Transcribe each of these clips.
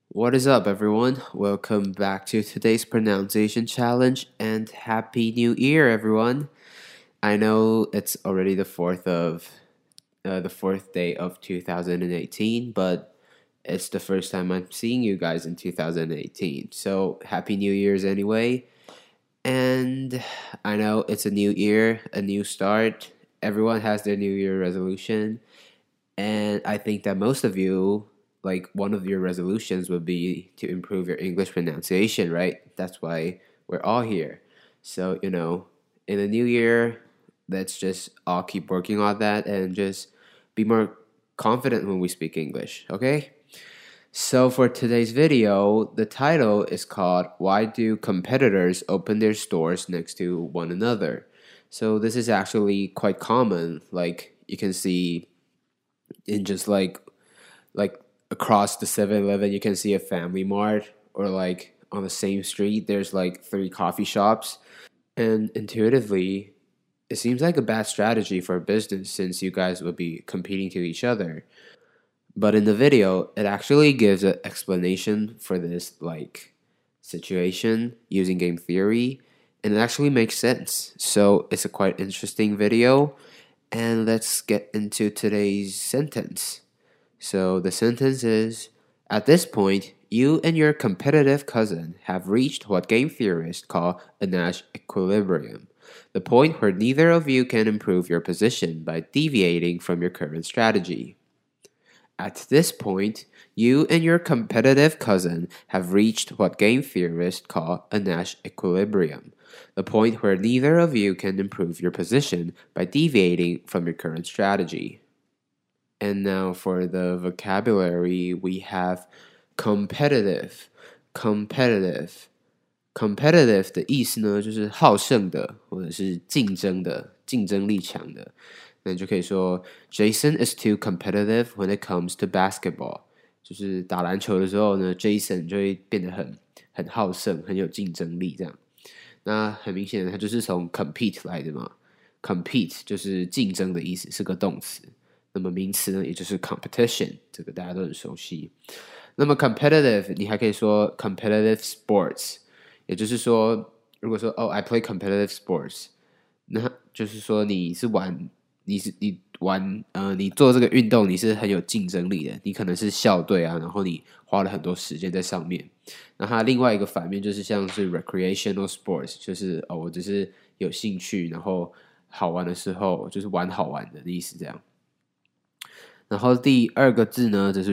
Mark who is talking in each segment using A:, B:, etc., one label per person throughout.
A: What is up, everyone? Welcome back to today's pronunciation challenge and Happy New Year, everyone. I know it's already the fourth day of 2018, but it's the first time I'm seeing you guys in 2018. So Happy New Year's anyway. And I know it's a new year, a new start. Everyone has their New Year resolution. And I think that most of you, like one of your resolutions would be to improve your English pronunciation, right? That's why we're all here. So, in the new year, let's just all keep working on that and just be more confident when we speak English, okay? So, for today's video, the title is called Why Do Competitors Open Their Stores Next to One Another? So, this is actually quite common. Like, you can see in just like across the 7-Eleven, you can see a Family Mart, or like on the same street there's like 3 coffee shops. And intuitively, it seems like a bad strategy for a business since you guys would be competing to each other. But in the video, it actually gives an explanation for this like situation using game theory, and it actually makes sense. So it's a quite interesting video, and let's get into today's sentence. So the sentence is, at this point, you and your competitive cousin have reached what game theorists call a Nash equilibrium, the point where neither of you can improve your position by deviating from your current strategy. At this point, you and your competitive cousin have reached what game theorists call a Nash equilibrium, the point where neither of you can improve your position by deviating from your current strategy. And now for the vocabulary, we have competitive. Competitive 的意思呢，就是好胜的，或者是竞争的，竞争力强的。那你就可以说 Jason is too competitive when it comes to basketball。就是打篮球的时候呢，Jason 就会变得很好胜，很有竞争力这样。那很明显的，它就是从 compete 来的嘛。compete 就是竞争的意思，是个动词。那么名词呢，也就是 competition， 这个大家都很熟悉。那么 competitive， 你还可以说 competitive sports， 也就是说，如果说I play competitive sports， 那就是说你做这个运动你是很有竞争力的，你可能是校队啊，然后你花了很多时间在上面。那它另外一个反面就是像是 recreational sports， 就是我只是有兴趣，然后好玩的时候就是玩好玩的意思这样。然后第二个字呢，就是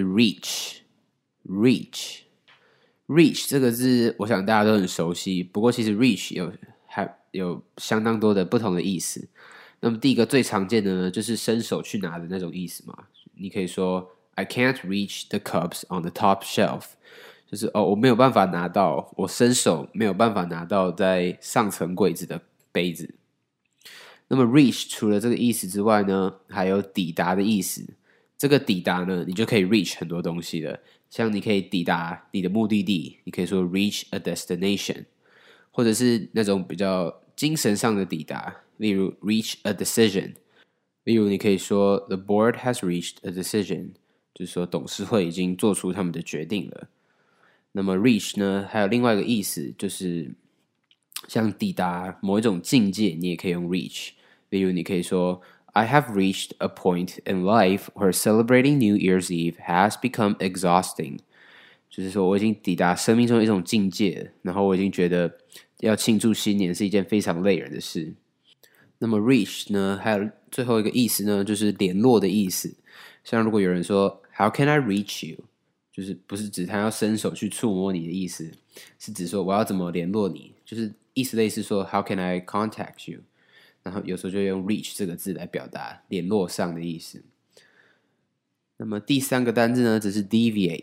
A: reach 这个字，我想大家都很熟悉。不过其实 reach 有相当多的不同的意思。那么第一个最常见的呢，就是伸手去拿的那种意思嘛。你可以说 I can't reach the cups on the top shelf， 就是我没有办法拿到，我伸手没有办法拿到在上层柜子的杯子。那么 reach 除了这个意思之外呢，还有抵达的意思。这个抵达呢，你就可以 reach 很多东西了，像你可以抵达你的目的地，你可以说 reach a destination， 或者是那种比较精神上的抵达，例如 reach a decision， 例如你可以说 the board has reached a decision， 就是说董事会已经做出他们的决定了。那么 reach 呢，还有另外一个意思，就是像抵达某一种境界，你也可以用 reach， 例如你可以说I have reached a point in life where celebrating New Year's Eve has become exhausting。就是说，我已经抵达生命中的一种境界了，然后我已经觉得要庆祝新年是一件非常累人的事。那么 reach 呢，还有最后一个意思呢，就是联络的意思。像如果有人说 How can I reach you？ 就是不是指他要伸手去触摸你的意思，是指说我要怎么联络你，就是意思类似说 How can I contact you？然后有时候就用 reach 这个字来表达联络上的意思。那么第三个单字呢，则是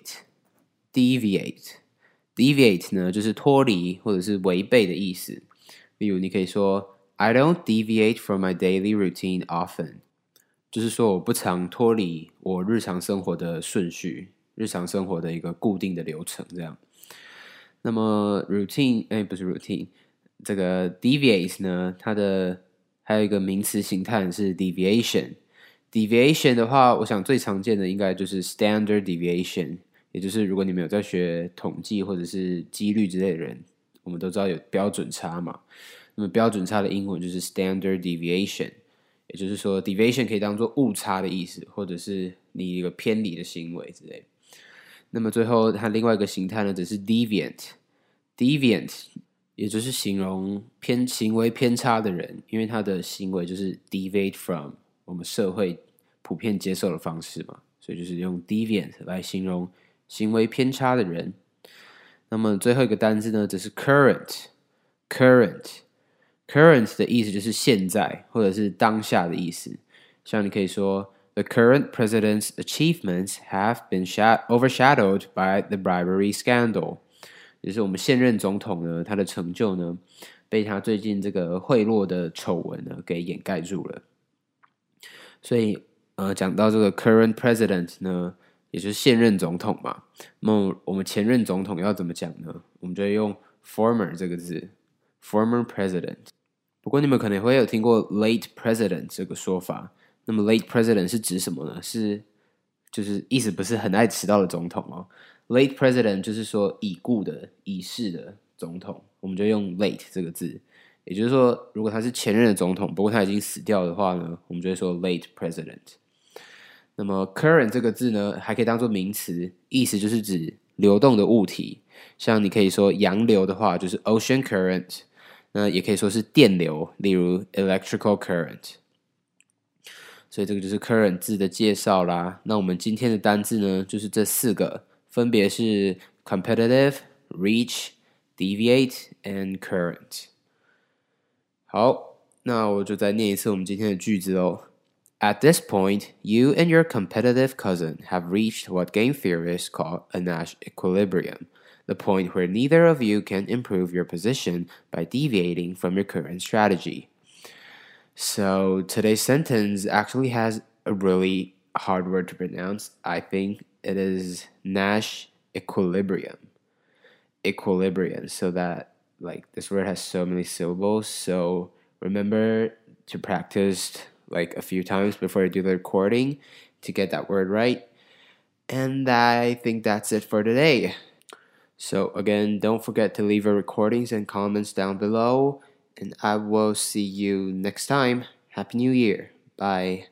A: deviate 呢，就是脱离或者是违背的意思。例如你可以说 I don't deviate from my daily routine often， 就是说我不常脱离我日常生活的顺序，日常生活的一个固定的流程这样。那么 routine 不是 routine， 这个 deviate 呢，它的还有一个名词形态是 deviation。deviation 的话，我想最常见的应该就是 standard deviation， 也就是如果你们有在学统计或者是几率之类的人，我们都知道有标准差嘛。那么标准差的英文就是 standard deviation， 也就是说 deviation 可以当做误差的意思，或者是你一个偏离的行为之类。那么最后它另外一个形态呢，则是 deviant， 也就是形容行为偏差的人，因为他的行为就是 deviate from 我们社会普遍接受的方式嘛，所以就是用 deviant 来形容行为偏差的人。那么最后一个单字呢，则是 current。current 的意思就是现在或者是当下的意思，像你可以说 The current president's achievements have been overshadowed by the bribery scandal， 就是我们现任总统呢，他的成就呢，被他最近这个贿赂的丑闻呢给掩盖住了。所以讲到这个 current president 呢，也就是现任总统嘛。那么我们前任总统要怎么讲呢？我们就会用 former 这个字 ，former president。不过你们可能会有听过 late president 这个说法。那么 late president 是指什么呢？就是意思不是很爱迟到的总统哦。late president 就是说已故的、已逝的总统，我们就用 late 这个字。也就是说，如果他是前任的总统，不过他已经死掉的话呢，我们就会说 late president。那么 current 这个字呢，还可以当做名词，意思就是指流动的物体。像你可以说洋流的话，就是 ocean current。那也可以说是电流，例如 electrical current。所以这个就是 current 字的介绍啦。那我们今天的单字呢，就是这4个，分别是 competitive、reach、deviate and current。好，那我就再念一次我们今天的句子哦。At this point, you and your competitive cousin have reached what game theorists call a Nash equilibrium, the point where neither of you can improve your position by deviating from your current strategy. So today's sentence actually has a really hard word to pronounce. I think it is Nash equilibrium. Equilibrium. So that like this word has so many syllables. So remember to practice like a few times before you do the recording to get that word right. And I think that's it for today. So again, don't forget to leave your recordings and comments down below. And I will see you next time. Happy New Year. Bye.